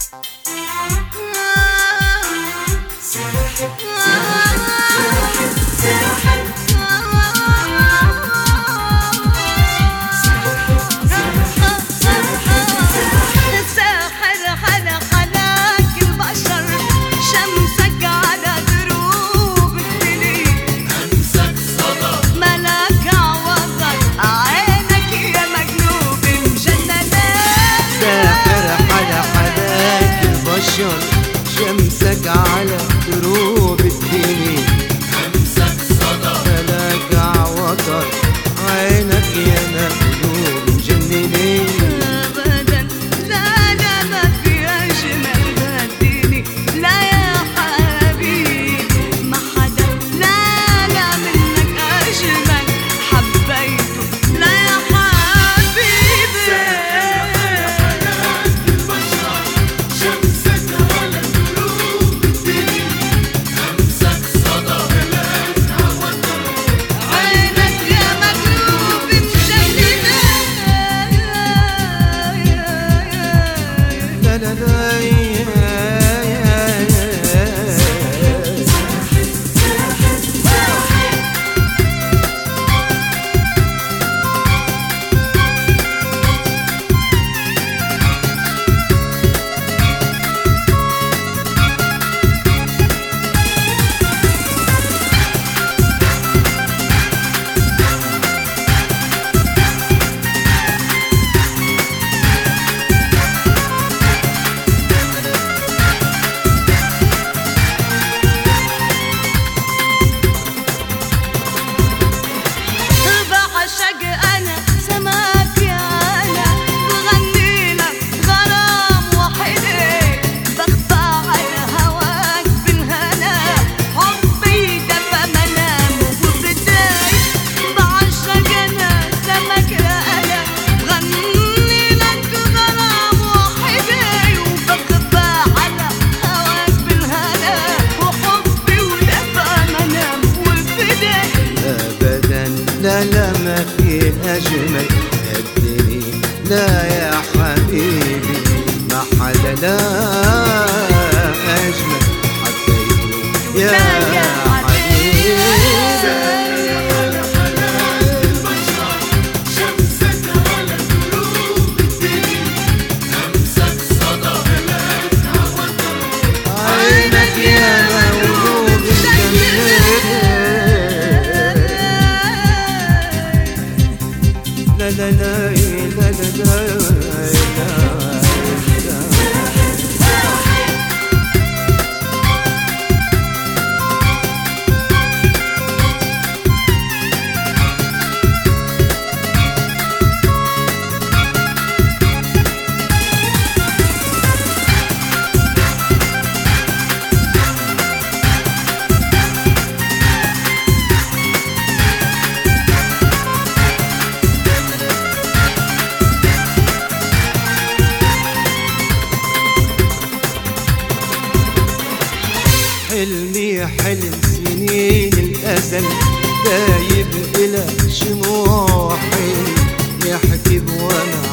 شمسك على دروب السنين، همسك صدى ملاك وطر عينك يا مقلوب مجننين. أبدا لا لا ما في أجمل هالدنيا، لا يا حبيبي ما حدا لا لا منك أجمل حبيته، لا يا حبيبي. شمسك على دروب الدنيا، همسك صدى ملاك وطر عينك يا مقلوب مجننين. لا لا لا بعشق أنا سماك يا أنا، بغني لك غرام وحدي، بخفى على هواك بالهنا، حبي دفى منام وبداي. بعشق أنا سماك يا أنا، بغني لك غرام وحدي، وبخفى على هواك بالهنا، وحبي ودفى منام وبداي. أبدا لا لا ما في أجمل الدنيا، لا يا حبيبي ما حدا لا أجمل حبيته يا لا يا حبيبي. شمسك على دروب الدنيا، همسك صدى ملاك وطر عينك يا مولود الجنة. لا لا لا لا لا لا حلمي حلم سنين الأزل دايب إلى شموعي، يحكي بوانا